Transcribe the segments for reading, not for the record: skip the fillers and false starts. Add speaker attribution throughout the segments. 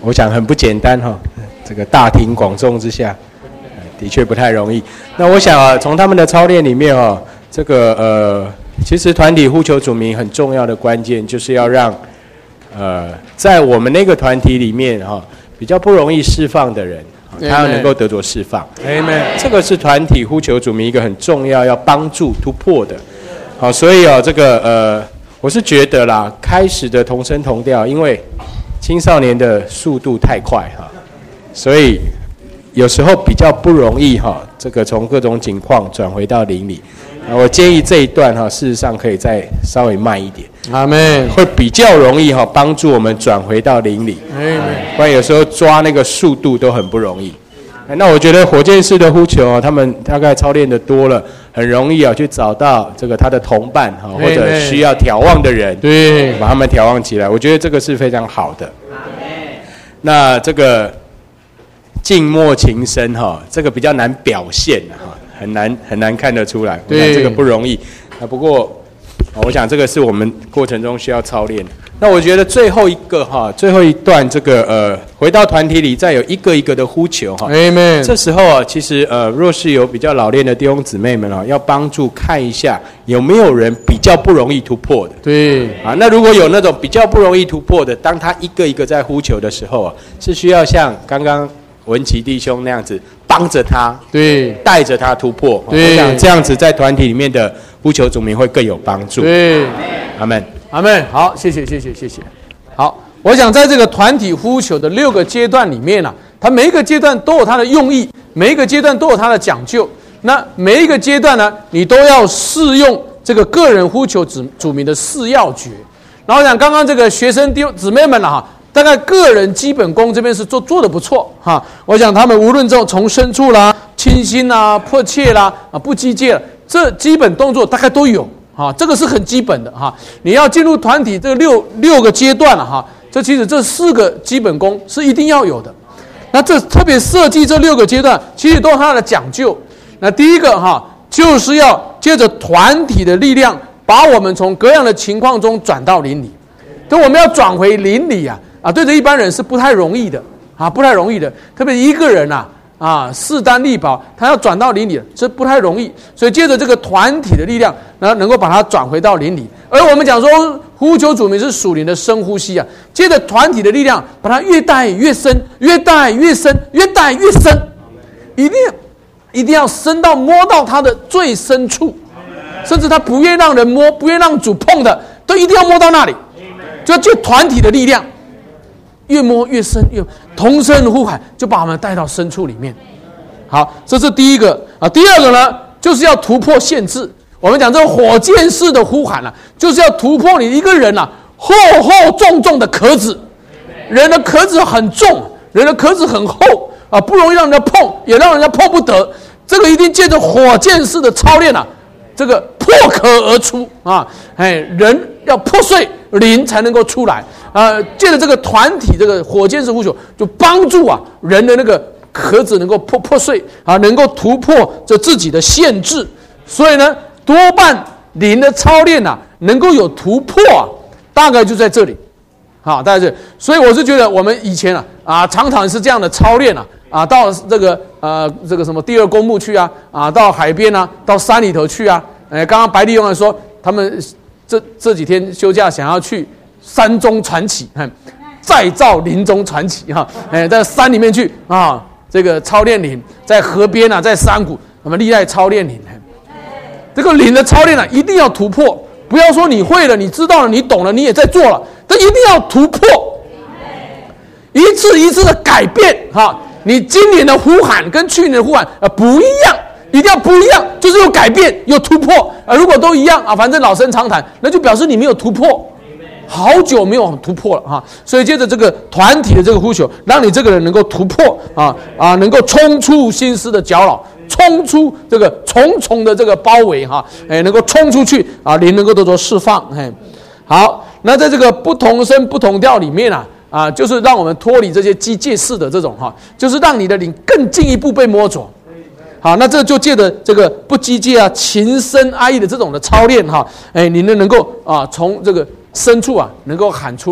Speaker 1: 我想很不简单哈，这个大庭广众之下，的确不太容易。那我想啊，从他们的操练里面哦，这个其实团体呼求主名很重要的关键，就是要让在我们那个团体里面哈，比较不容易释放的人，他要能够得着释放。
Speaker 2: Amen。
Speaker 1: 这个是团体呼求主名一个很重要帮助突破的。好，所以这个我是觉得啦，开始的同声同调，因为青少年的速度太快哈，所以有时候比较不容易哈，这个从各种景况转回到灵里。我建议这一段哈，事实上可以再稍微慢一点，
Speaker 2: 阿们，
Speaker 1: 会比较容易哈，帮助我们转回到灵里。不然有时候抓那个速度都很不容易。那我觉得火箭式的呼求他们大概操练的多了，很容易去找到这个他的同伴或者需要眺望的人，
Speaker 2: 对，
Speaker 1: 把他们眺望起来。我觉得这个是非常好的。那这个静默情深这个比较难表现很难看得出来，我想这个不容易。不过我想这个是我们过程中需要操练的。那我觉得最后一段这个回到团体里，再有一个一个的呼求
Speaker 2: Amen。
Speaker 1: 这时候其实若是有比较老练的弟兄姊妹们要帮助看一下有没有人比较不容易突破的。
Speaker 2: 对
Speaker 1: 那如果有那种比较不容易突破的，当他一个一个在呼求的时候是需要像刚刚文琪弟兄那样子帮着他，
Speaker 2: 对，
Speaker 1: 带着他突破。
Speaker 2: 对，
Speaker 1: 我想这样子在团体里面的呼求主名会更有帮助。
Speaker 2: 对，
Speaker 1: 阿们，
Speaker 2: 阿们。好，谢谢。好，我想在这个团体呼求的6个阶段里面它每一个阶段都有它的用意，每一个阶段都有它的讲究。那每一个阶段呢，你都要适用这个个人呼求主名的4要诀。然后我想刚刚这个学生弟兄姊妹们大概个人基本功这边是做得不错我想他们无论从深处啦、清新啦、迫切啦、不机械，这基本动作大概都有这个是很基本的你要进入团体这六个阶段这其实这4个基本功是一定要有的。那这特别设计这6个阶段，其实都有它的讲究。那第一个就是要借着团体的力量，把我们从各样的情况中转到灵里。等我们要转回灵里对着一般人是不太容易的不太容易的。特别一个人势单力薄，他要转到灵里这不太容易。所以借着这个团体的力量，能够把它转回到灵里。而我们讲说呼求主名是属灵的深呼吸借着团体的力量，把它越带越深，越带越深，越带越深，一定要深到摸到它的最深处，甚至他不愿让人摸，不愿让主碰的，都一定要摸到那里。就借团体的力量，越摸越深，越同声呼喊，就把我们带到深处里面。好，这是第一个第二个呢，就是要突破限制。我们讲这个火箭式的呼喊就是要突破你一个人厚厚重重的壳子。人的壳子很重，人的壳子很厚不容易让人家碰，也让人家碰不得。这个一定借着火箭式的操练这个破壳而出人要破碎，灵才能够出来借着这个团体这个火箭式呼求，就帮助人的那个壳子能够破碎能够突破这自己的限制。所以呢，多半灵的操练能够有突破大概就在这里大概这里。所以我是觉得我们以前常常是这样的操练到这个什么第2公墓去到海边到山里头去刚刚白丽用说他们这几天休假想要去山中传奇再造林中传奇在山里面去这个操练灵，在河边在山谷我们历代操练灵。这个灵的操练一定要突破，不要说你会了，你知道了，你懂了，你也在做了，但一定要突破，一次一次的改变你今年的呼喊跟去年的呼喊不一样，一定要不一样，就是有改变有突破如果都一样反正老生常谈，那就表示你没有突破，好久没有突破了所以借着这个团体的这个呼求，让你这个人能够突破能够冲出心思的搅扰，冲出这个重重的这个包围能够冲出去灵能够得到释放。好，那在这个不同声不同调里面就是让我们脱离这些机械式的这种就是让你的灵更进一步被摸着。好，那这就借着这个不机械情深爱意的这种的操练你能够从这个深处能够喊出来，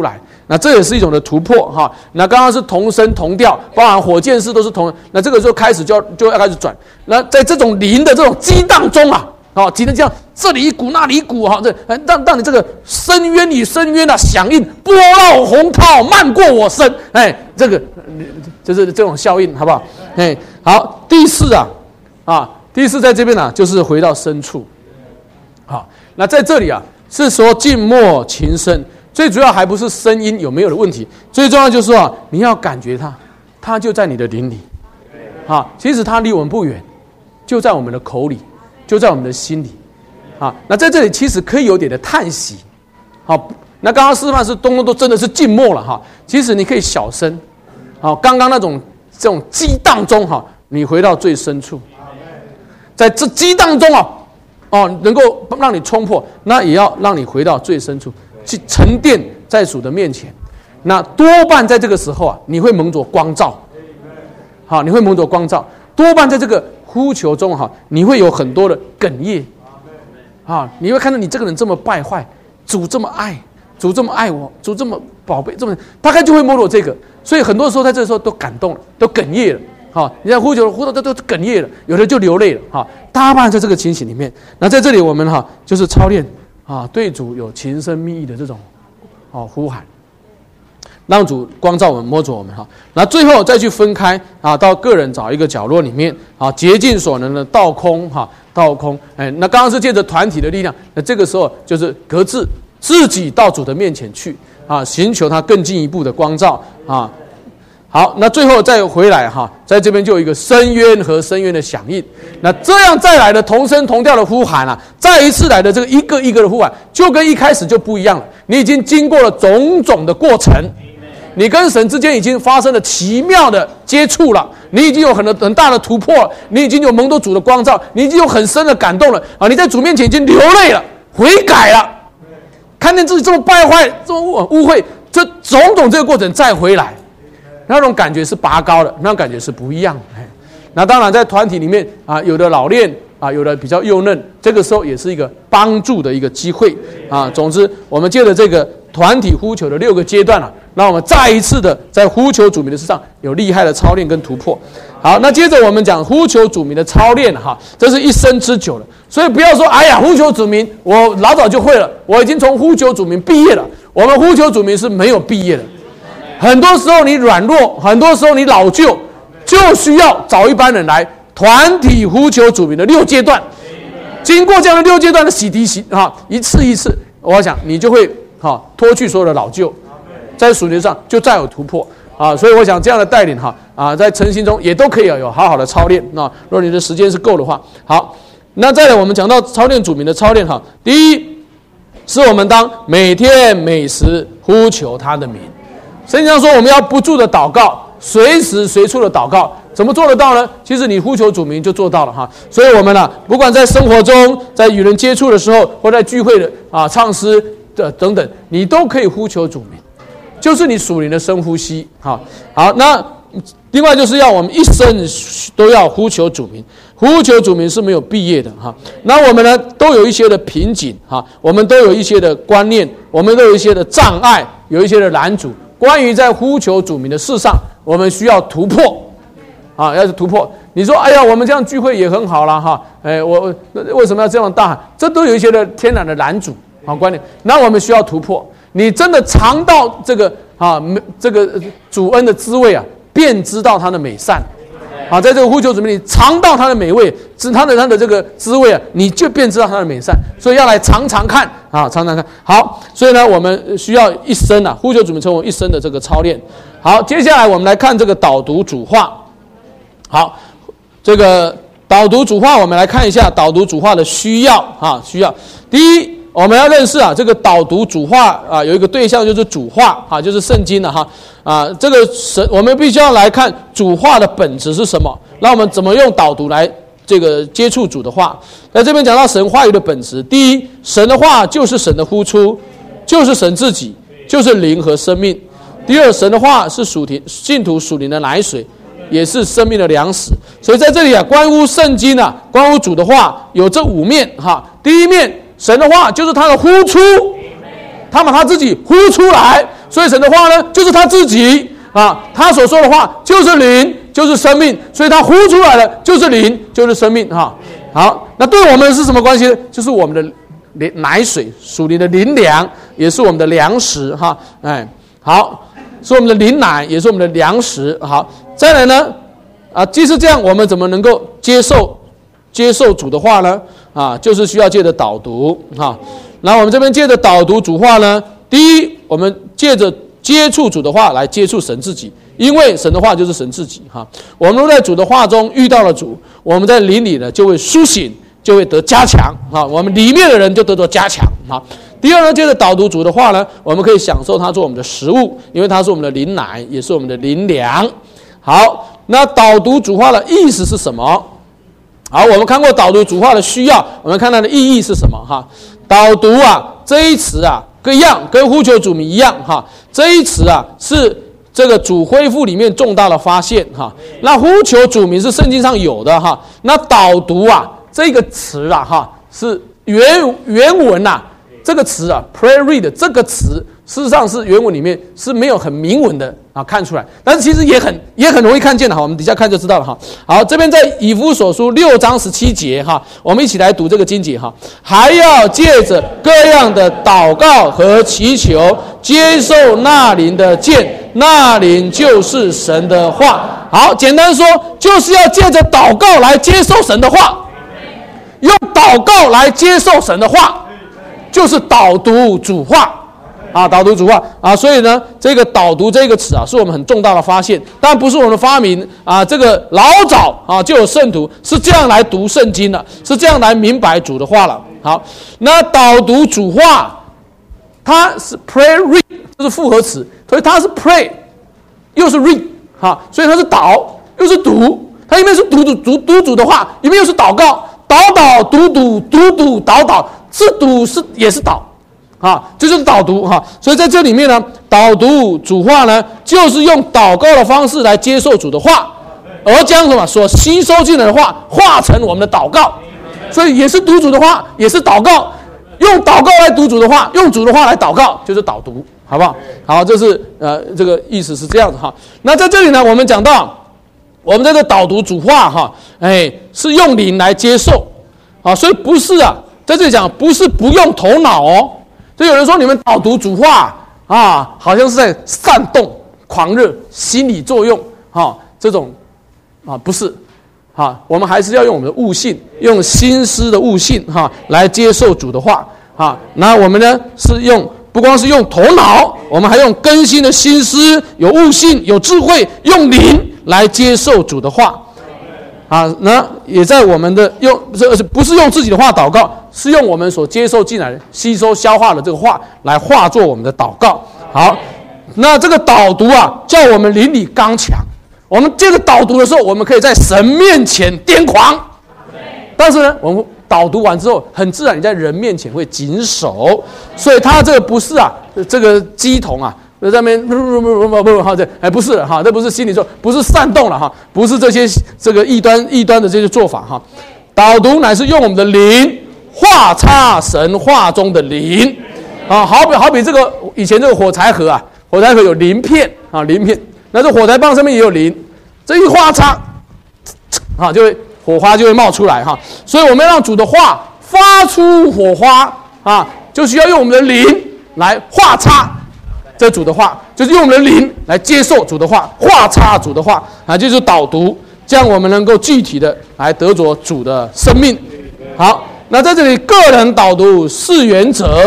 Speaker 2: 那这也是一种的突破哈。那刚刚是同声同调，包含火箭式都是同，那这个时候开始就要开始转。那在这种灵的这种激荡中啊，只能这样，这里一股那里一股哈，这让你这个深渊与深渊啊响应，波浪洪涛漫过我身，这个就是这种效应，好不好？好，第四第四在这边就是回到深处。好，那在这里是说静默情深，最主要还不是声音有没有的问题，最重要就是说你要感觉它就在你的灵里。其实它离我们不远，就在我们的口里，就在我们的心里。那在这里其实可以有点的叹息。那刚刚示范是都真的是静默了其实你可以小声。刚刚这种激荡中你回到最深处，在这激荡中能够让你冲破，那也要让你回到最深处，去沉淀在主的面前。那多半在这个时候你会蒙着光照。你会蒙着光照，多半在这个呼求中你会有很多的哽咽。你会看到你这个人这么败坏，主这么爱，主这么爱我，主这么宝贝，这么大概就会摸着这个。所以很多时候在这个时候都感动了，都哽咽了。你在呼求到都哽咽了，有的就流泪了。大半在这个情形里面。那在这里我们就是操练对主有情深密意的这种呼喊，让主光照我们，摸着我们那最后再去分开到个人找一个角落里面竭尽所能的倒空倒空。那刚刚是借着团体的力量，那这个时候就是各自自己到主的面前去寻求他更进一步的光照好，那最后再回来在这边就有一个深渊和深渊的响应。那这样再来的同声同调的呼喊再一次来的这个一个一个的呼喊，就跟一开始就不一样了。你已经经过了种种的过程，你跟神之间已经发生了奇妙的接触了，你已经有很大的突破了，你已经有蒙多主的光照，你已经有很深的感动了你在主面前已经流泪了，悔改了，看见自己这么败坏，这么污秽，这种种这个过程再回来，那种感觉是拔高的，那种感觉是不一样的。那当然在团体里面有的老练有的比较幼嫩，这个时候也是一个帮助的一个机会总之我们借着这个团体呼求的6个阶段让我们再一次的在呼求主名的事上有厉害的操练跟突破。好，那接着我们讲呼求主名的操练这是一生之久的，所以不要说呼求主名我老早就会了，我已经从呼求主名毕业了。我们呼求主名是没有毕业的，很多时候你软弱，很多时候你老旧，就需要找一班人来团体呼求主名的6阶段。经过这样的6阶段的洗涤一次一次，我想你就会脱去所有的老旧，在属灵上就再有突破所以我想这样的带领在诚心中也都可以有好好的操练如果你的时间是够的话。好，那再来我们讲到操练主名的操练第一是我们当每天每时呼求他的名。圣经上说我们要不住的祷告，随时随处的祷告。怎么做得到呢？其实你呼求主名就做到了所以我们不管在生活中，在与人接触的时候，或在聚会的唱诗的等等，你都可以呼求主名，就是你属灵的深呼吸好，那另外就是要我们一生都要呼求主名。呼求主名是没有毕业的那我们都有一些的瓶颈我们都有一些的观念，我们都有一些的障碍，有一些的拦阻。关于在呼求主名的事上，我们需要突破要是突破。你说我们这样聚会也很好啦我为什么要这样大喊？这都有一些的天然的拦阻观念。那我们需要突破。你真的尝到这个主恩的滋味便知道他的美善在这个呼求主名，你尝到他的美味，他的这个滋味你就便知道他的美善。所以要来尝尝看尝尝看。好，所以呢我们需要一生呼求主名成为一生的这个操练。好，接下来我们来看这个导读主话。好，这个导读主话我们来看一下导读主话的需要需要。第一，我们要认识这个导读主话有一个对象就是主话就是圣经了这个我们必须要来看主话的本质是什么，那我们怎么用导读来这个接触主的话。在这边讲到神话语的本质，第一，神的话就是神的呼出，就是神自己，就是灵和生命。第二，神的话是信徒属灵的奶水，也是生命的粮食。所以在这里关乎圣经关乎主的话有这5面第一面，神的话就是他的呼出，他把他自己呼出来， 所以神的话呢，就是他自己啊，他所说的话就是灵，就是生命，所以他呼出来了就是灵，就是生命哈。好，那对我们是什么关系呢？就是我们的奶水，属灵的灵粮，也是我们的粮食哈。哎，好，是我们的灵奶，也是我们的粮食。好，再来呢，既是这样，我们怎么能够接受主的话呢？就是需要借着导读哈。然后我们这边借着导读主话呢，第一，我们借着接触主的话来接触神自己，因为神的话就是神自己哈。我们都在主的话中遇到了主，我们在灵里呢就会苏醒，就会得加强啊。我们里面的人就得到加强啊。第二呢，接着导读主的话呢，我们可以享受它做我们的食物，因为它是我们的灵奶，也是我们的灵粮。好，那导读主话的意思是什么？好，我们看过导读主话的需要，我们看它的意义是什么哈？导读这一词跟呼求主名一样哈。这一词是这个主恢复里面重大的发现哈。那呼求主名是圣经上有的哈。那导读这个词是原文这个词prayer read 这个词事实上是原文里面是没有很明文的看出来，但是其实也很容易看见的哈。我们底下看就知道了哈。好，这边在以弗所书6章17节哈，我们一起来读这个经节哈。还要借着各样的祷告和祈求，接受那灵的剑，那灵就是神的话。好，简单说就是要借着祷告来接受神的话，用祷告来接受神的话，就是导读主话。导读主话所以呢，这个导读这个词是我们很重大的发现，但不是我们的发明这个老早就有圣徒是这样来读圣经的，是这样来明白主的话了。好，那导读主话，它是 pray read， 这是复合词，所以它是 pray 又是 read 所以它是导又是读，它一面是读主的话，一面又是祷告，祷读祷，是读也是祷。这就是导读所以在这里面呢，导读主话呢，就是用祷告的方式来接受主的话，而将什么所吸收进来的话化成我们的祷告，所以也是读主的话，也是祷告，用祷告来读主的话，用主的话来祷告，就是导读，好不好？好，这是这个意思是这样子哈。那在这里呢，我们讲到我们这个导读主话是用灵来接受所以不是在这里讲不是不用头脑哦。所以有人说你们导读主话好像是在煽动狂热心理作用这种不是我们还是要用我们的悟性，用心思的悟性来接受主的话那我们呢是不光是用头脑，我们还用更新的心思，有悟性，有智慧，用灵来接受主的话那也在我们的不是用自己的话祷告，是用我们所接受进来的吸收消化的这个话来化作我们的祷告。好，那这个导读叫我们灵里刚强。我们这个导读的时候，我们可以在神面前癫狂，但是呢，我们导读完之后，很自然你在人面前会谨守。所以他这个不是这个鸡同在那边不是这不是心理作，不是煽动了不是这些这个异端的这些做法导读乃是用我们的灵化插神话中的灵好比这个以前这个火柴盒有鳞片鳞片，那这火柴棒上面也有鳞，这一化插就会火花就会冒出来所以我们要让主的话发出火花就需要用我们的灵来化插这主的话，就是用我们的灵来接受主的话，化插主的话就是导读，这样我们能够具体的来得着主的生命。好，那在这里个人导读4原则